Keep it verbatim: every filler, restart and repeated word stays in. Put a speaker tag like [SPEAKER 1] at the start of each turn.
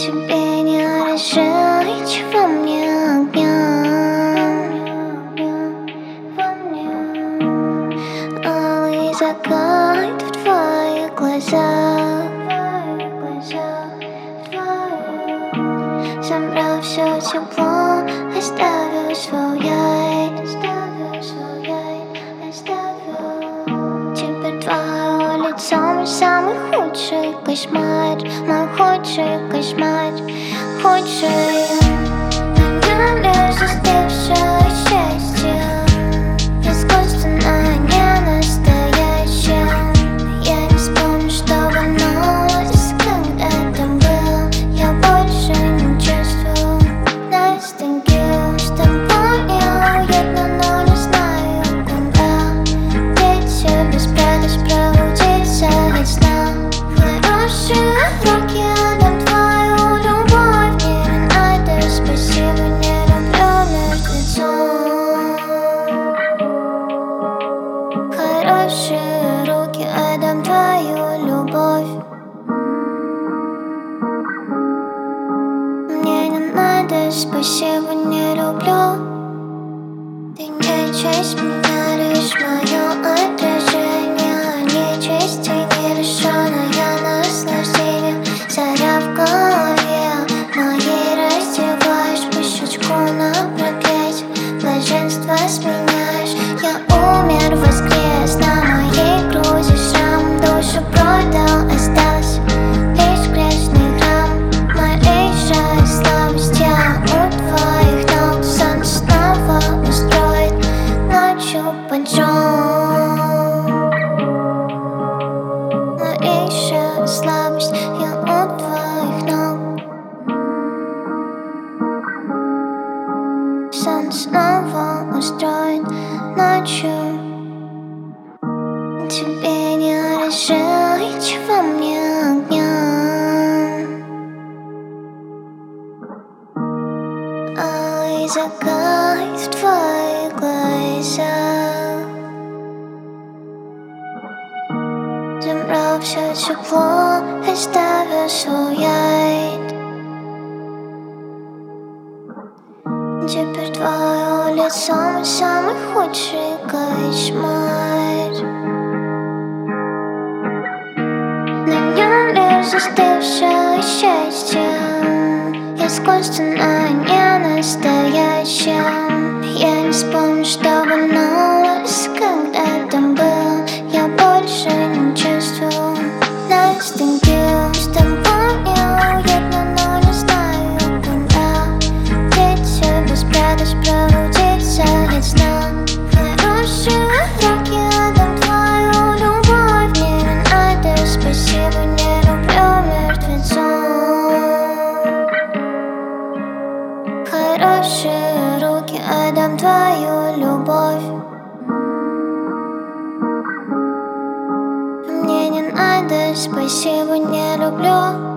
[SPEAKER 1] Тебе не разжечь во мне огня. Алый закат в твоих глазах. Забрав все тепло, оставил свой яд. Теперь твое лицо мой самый худший кошмар. Мой худший кошмар, худший. На мне лишь застывшее счастье, искусственное, не настоящее. Я не вспомню, что вернулось, когда это было. Я больше не чувствую ностальгию. С тобой неуютно, но не знаю куда. Ветер без предыш пробудится от сна. Хорошие руки, отдам твою любовь. Не надо, спасибо, не люблю мертвецов. Хорошие руки, отдам твою любовь. Мне не надо, спасибо, не люблю. Ты не часть меня, лишь мое отражение. Не часть и не лишенная наслаждения. Заря в голове моей раздеваешь по щелчку на проклятие. Блаженство сменяешь. Я умер, воскрес на моей груди шрам. Душу продал, осталось лишь грешный храм. Малейшая слабость, я у твоих ног. Солнце снова устроит ночью поджог. Малейшая слабость, я у твоих ног. Солнце снова устроит ночью. Тебе не разжечь во мне огня. Алый закат в твоих глазах. Забрал все тепло, оставил свой яд. Теперь твое лицо мой самый худший кошмар. На нем лишь застывшее счастье, искусственное, не настоящее. Я не вспомню, что вернулось, когда там был. Я больше не чувствую ностальгию. С тобой неуютно, но не знаю куда. Ветер без предыш пробудится от сна. Хорошие руки, отдам твою любовь. Мне не надо, спасибо, не люблю мертвецов. Хорошие руки, отдам твою любовь. Мне не надо, спасибо, не люблю.